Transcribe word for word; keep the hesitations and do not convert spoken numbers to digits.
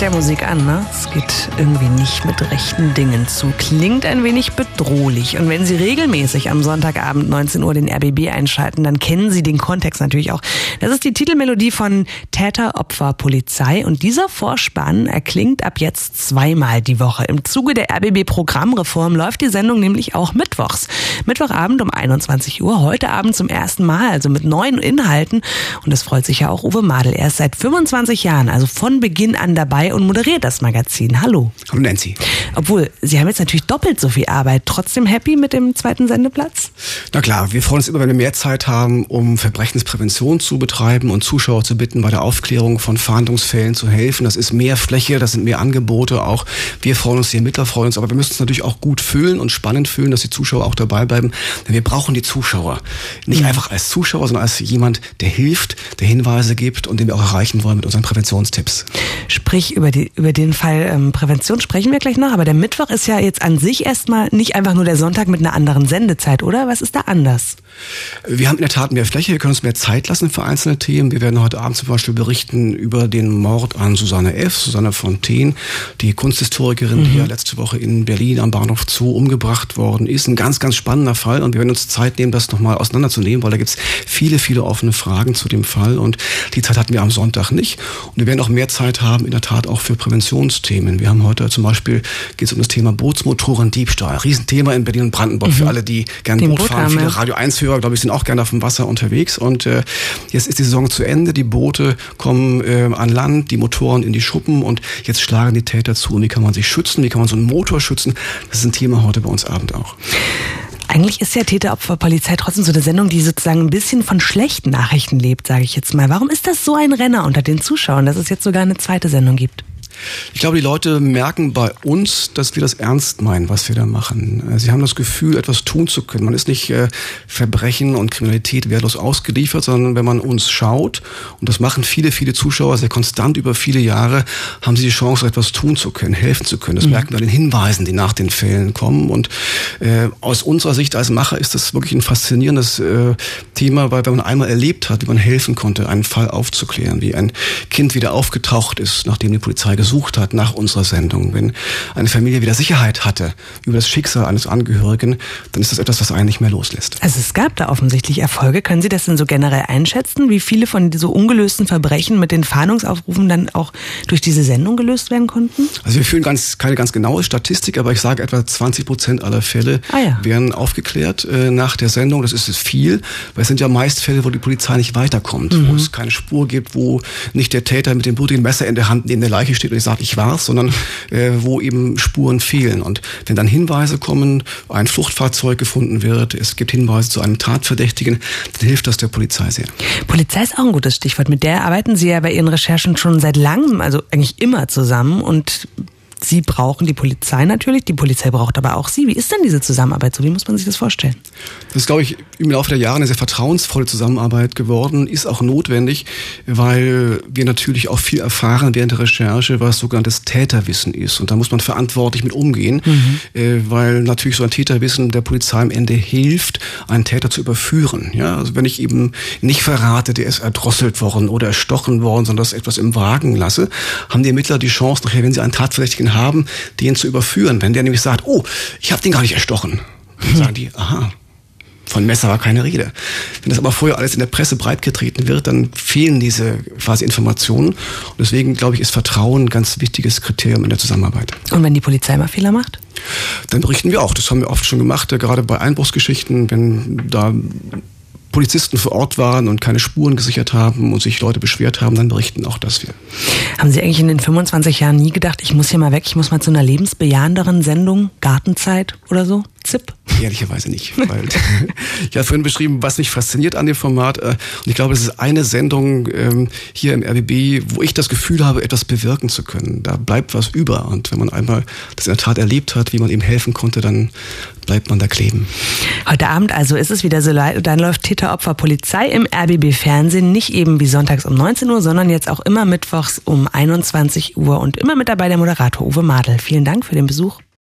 der Musik an, ne? Es geht irgendwie nicht mit rechten Dingen zu. Klingt ein wenig bedrohlich. Und wenn Sie regelmäßig am Sonntagabend neunzehn Uhr den R B B einschalten, dann kennen Sie den Kontext natürlich auch. Das ist die Titelmelodie von Täter, Opfer, Polizei. Und dieser Vorspann erklingt ab jetzt zweimal die Woche. Im Zuge der R B B-Programmreform läuft die Sendung nämlich auch mittwochs. Mittwochabend um einundzwanzig Uhr, heute Abend zum ersten Mal, also mit neuen Inhalten. Und das freut sich ja auch Uwe Madel. Er ist seit fünfundzwanzig Jahren, also von Beginn an dabei und moderiert das Magazin. Hallo. Hallo Nancy. Obwohl, Sie haben jetzt natürlich doppelt so viel Arbeit. Trotzdem happy mit dem zweiten Sendeplatz? Na klar, wir freuen uns immer, wenn wir mehr Zeit haben, um Verbrechensprävention zu betreiben und Zuschauer zu bitten, bei der Aufklärung von Fahndungsfällen zu helfen. Das ist mehr Fläche, das sind mehr Angebote. Auch wir freuen uns, die Ermittler freuen uns. Aber wir müssen es natürlich auch gut füllen und spannend füllen, dass die Zuschauer auch dabei bleiben. Denn wir brauchen die Zuschauer. Nicht mhm. einfach als Zuschauer, sondern als jemand, der hilft, der Hinweise gibt und den wir auch erreichen wollen mit unseren Präventionstipps. Sprich, über, die, über den Fall ähm, Prävention sprechen wir gleich noch, aber der Mittwoch ist ja jetzt an sich erstmal nicht einfach nur der Sonntag mit einer anderen Sendezeit, oder? Was ist da anders? Wir haben in der Tat mehr Fläche, wir können uns mehr Zeit lassen für einzelne Themen. Wir werden heute Abend zum Beispiel berichten über den Mord an Susanne F., Susanne Fontaine, die Kunsthistorikerin, mhm. die ja letzte Woche in Berlin am Bahnhof Zoo umgebracht worden ist. Ein ganz, ganz spannender Fall und wir werden uns Zeit nehmen, das nochmal auseinanderzunehmen, weil da gibt es viele, viele offene Fragen zu dem Fall und die Zeit hatten wir am Sonntag nicht. Und wir werden auch mehr Zeit haben, in der Tat auch für Präventionsthemen. Wir haben heute zum Beispiel, geht es um das Thema Bootsmotorendiebstahl. Riesenthema in Berlin und Brandenburg mhm. für alle, die gerne Boot, Boot fahren. Haben, viele ja. Radio eins Hörer, glaube ich, sind auch gerne auf dem Wasser unterwegs. Und äh, jetzt ist die Saison zu Ende. Die Boote kommen äh, an Land, die Motoren in die Schuppen und jetzt schlagen die Täter zu. Und wie kann man sich schützen? Wie kann man so einen Motor schützen? Das ist ein Thema heute bei uns Abend auch. Eigentlich ist ja Täter-Opfer-Polizei trotzdem so eine Sendung, die sozusagen ein bisschen von schlechten Nachrichten lebt, sage ich jetzt mal. Warum ist das so ein Renner unter den Zuschauern, dass es jetzt sogar eine zweite Sendung gibt? Ich glaube, die Leute merken bei uns, dass wir das ernst meinen, was wir da machen. Sie haben das Gefühl, etwas tun zu können. Man ist nicht äh, Verbrechen und Kriminalität wehrlos ausgeliefert, sondern wenn man uns schaut, und das machen viele, viele Zuschauer sehr konstant über viele Jahre, haben sie die Chance, etwas tun zu können, helfen zu können. Das mhm. merken wir an den Hinweisen, die nach den Fällen kommen. Und äh, aus unserer Sicht als Macher ist das wirklich ein faszinierendes äh, Thema, weil wenn man einmal erlebt hat, wie man helfen konnte, einen Fall aufzuklären, wie ein Kind wieder aufgetaucht ist, nachdem die Polizei gesucht hat nach unserer Sendung, wenn eine Familie wieder Sicherheit hatte über das Schicksal eines Angehörigen, dann ist das etwas, was einen nicht mehr loslässt. Also es gab da offensichtlich Erfolge. Können Sie das denn so generell einschätzen, wie viele von so ungelösten Verbrechen mit den Fahndungsaufrufen dann auch durch diese Sendung gelöst werden konnten? Also wir führen ganz, keine ganz genaue Statistik, aber ich sage, etwa zwanzig Prozent aller Fälle ah ja. werden aufgeklärt äh, nach der Sendung. Das ist viel, weil es sind ja meist Fälle, wo die Polizei nicht weiterkommt, mhm. wo es keine Spur gibt, wo nicht der Täter mit dem blutigen Messer in der Hand neben der Leiche steht und ich sage, ich war's, sondern äh, wo eben Spuren fehlen. Und wenn dann Hinweise kommen, ein Fluchtfahrzeug gefunden wird, es gibt Hinweise zu einem Tatverdächtigen, dann hilft das der Polizei sehr. Polizei ist auch ein gutes Stichwort. Mit der arbeiten Sie ja bei Ihren Recherchen schon seit langem, also eigentlich immer zusammen und Sie brauchen die Polizei natürlich, die Polizei braucht aber auch Sie. Wie ist denn diese Zusammenarbeit so? Wie muss man sich das vorstellen? Das ist, glaube ich, im Laufe der Jahre eine sehr vertrauensvolle Zusammenarbeit geworden, ist auch notwendig, weil wir natürlich auch viel erfahren während der Recherche, was sogenanntes Täterwissen ist. Und da muss man verantwortlich mit umgehen, mhm. weil natürlich so ein Täterwissen der Polizei am Ende hilft, einen Täter zu überführen. Ja, also wenn ich eben nicht verrate, der ist erdrosselt worden oder erstochen worden, sondern das etwas im Wagen lasse, haben die Ermittler die Chance, nachher, wenn sie einen Tatverdächtigen haben, den zu überführen. Wenn der nämlich sagt, oh, ich habe den gar nicht erstochen, dann sagen die, aha, von Messer war keine Rede. Wenn das aber vorher alles in der Presse breitgetreten wird, dann fehlen diese quasi Informationen. Und deswegen, glaube ich, ist Vertrauen ein ganz wichtiges Kriterium in der Zusammenarbeit. Und wenn die Polizei mal Fehler macht? Dann berichten wir auch. Das haben wir oft schon gemacht, gerade bei Einbruchsgeschichten, wenn da Polizisten vor Ort waren und keine Spuren gesichert haben und sich Leute beschwert haben, dann berichten auch das wir. Haben Sie eigentlich in den fünfundzwanzig Jahren nie gedacht, ich muss hier mal weg, ich muss mal zu einer lebensbejahenderen Sendung, Gartenzeit oder so? ZIP? Ehrlicherweise nicht. Weil ich habe vorhin beschrieben, was mich fasziniert an dem Format. Und ich glaube, das ist eine Sendung ähm, hier im R B B, wo ich das Gefühl habe, etwas bewirken zu können. Da bleibt was über. Und wenn man einmal das in der Tat erlebt hat, wie man ihm helfen konnte, dann bleibt man da kleben. Heute Abend also ist es wieder so, dann läuft Täter-Opfer-Polizei im R B B-Fernsehen. Nicht eben wie sonntags um neunzehn Uhr, sondern jetzt auch immer mittwochs um einundzwanzig Uhr. Und immer mit dabei der Moderator Uwe Madel. Vielen Dank für den Besuch.